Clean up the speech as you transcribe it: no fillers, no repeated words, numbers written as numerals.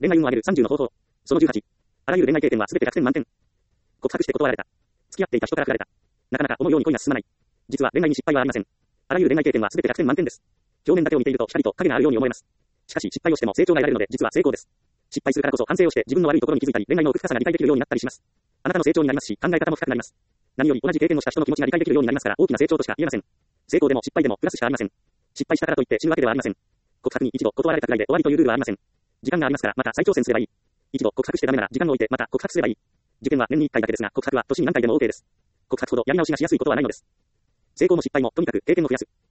恋愛運を上げる30の方法。その18。あらゆる恋愛経験はすべて100点満点。告白して断られた。付き合っていた人から振られた。なかなか思うように恋が進まない。実は恋愛に失敗はありません。あらゆる恋愛経験はすべて100点満点です。表面だけを見ていると光と影があるように思えます。しかし失敗をしても成長が得られるので実は成功です。失敗するからこそ反省をして自分の悪いところに気づいたり恋愛の奥深さが理解できるようになったりします。あなたの成長になりますし考え方も深くなります。何より同じ経験をした人の気持ちが理解できるようになりますから大きな成長としか言えません。成功でも失敗でもプラスしかありません。失敗したからといって死ぬわけではありません。告白に一度断られたくらいで終わりというルールはありません。時間がありますからまた再挑戦すればいい。一度告白してダメなら時間を置いてまた告白すればいい。受験は年に1回だけですが告白は年に何回でも OK です。告白ほどやり直しがしやすいことはないのです。成功も失敗もとにかく経験を増やす。